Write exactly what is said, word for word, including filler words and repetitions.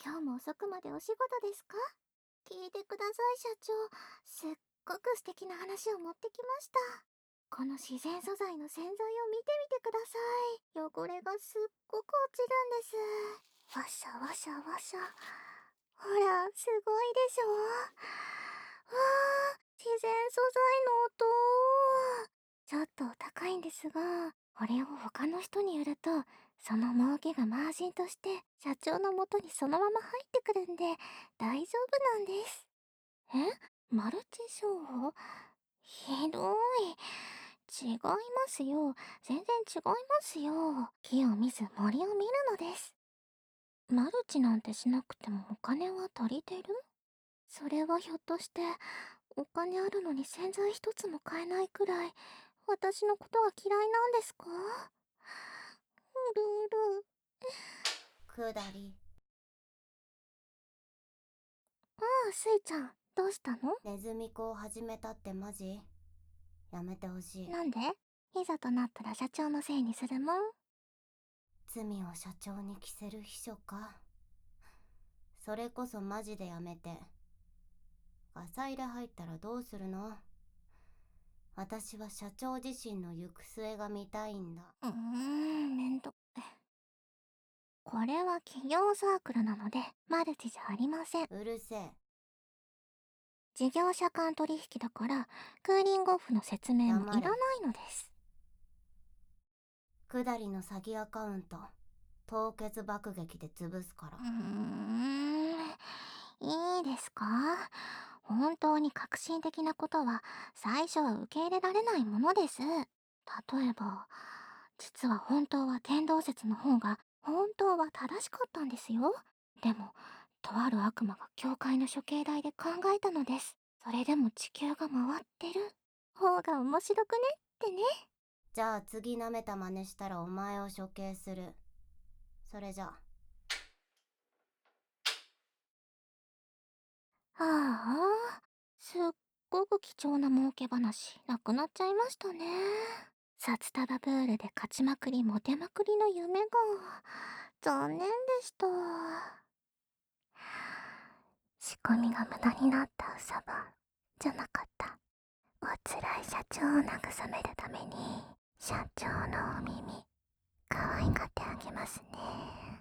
今日も遅くまでお仕事ですか？聞いてください、社長。すっごく素敵な話を持ってきました。この自然素材の洗剤を見てみてください。汚れがすっごく落ちるんです。わしゃわしゃわしゃ。ほら、すごいでしょ。わあ、自然素材の音。ちょっとお高いんですが、これを他の人に売ると、その儲けがマージンとして社長の元にそのまま入ってくるんで大丈夫なんです。え、マルチ商法？ひどい。違いますよ。全然違いますよ。木を見ず森を見るのです。マルチなんてしなくてもお金は足りてる？それはひょっとして、お金あるのに洗剤一つも買えないくらい、私のことが嫌いなんですか？ルール。 くだり。 ああ、スイちゃん、どうしたの？ ネズミ子を始めたってマジ？やめてほしい。 なんで？いざとなったら社長のせいにするもん。 罪を社長に着せる秘書か。それこそマジでやめて。ガサ入れ入ったらどうするの？私は社長自身の行く末が見たいんだ。 うーん、めんど。これは企業サークルなので、マルチじゃありません。 うるせえ。 事業者間取引だから、クーリングオフの説明もい黙れ。 らないのです。 くだりの詐欺アカウント、凍結爆撃で潰すから。 うーん、いいですか？本当に革新的なことは最初は受け入れられないものです。例えば、実は本当は天動説の方が本当は正しかったんですよ。でも、とある悪魔が教会の処刑台で考えたのです。それでも地球が回ってる方が面白くねってね。 じゃあ次舐めた真似したらお前を処刑する。それじゃ。 ああ、すっごく貴重な儲け話、なくなっちゃいましたね。札束プールで勝ちまくりモテまくりの夢が、残念でした。仕込みが無駄になったウサバじゃなかった。おつらい社長を慰めるために、社長のお耳、可愛がってあげますね。